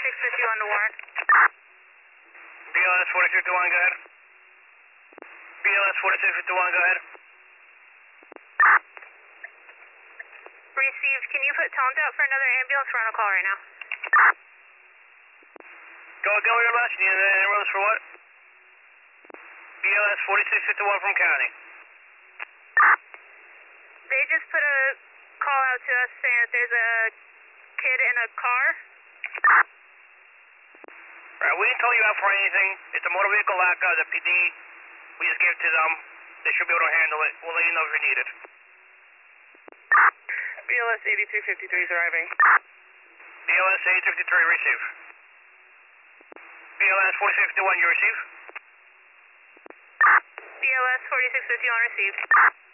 4651 to Warren. BLS 4651, go ahead. BLS 4651, go ahead. Received. Can you put tones out for another ambulance? We're on a call right now. Go with your last. You need an ambulance for what? BLS 4651 from County. They just put a call out to us saying that there's a kid in a car. Right, we didn't tell you out for anything. It's a motor vehicle LACA, the PD. We just gave it to them. They should be able to handle it. We'll let you know if you need it. BLS 8353 is arriving. BLS 853, receive. BLS 4651, you receive? BLS 4651 received.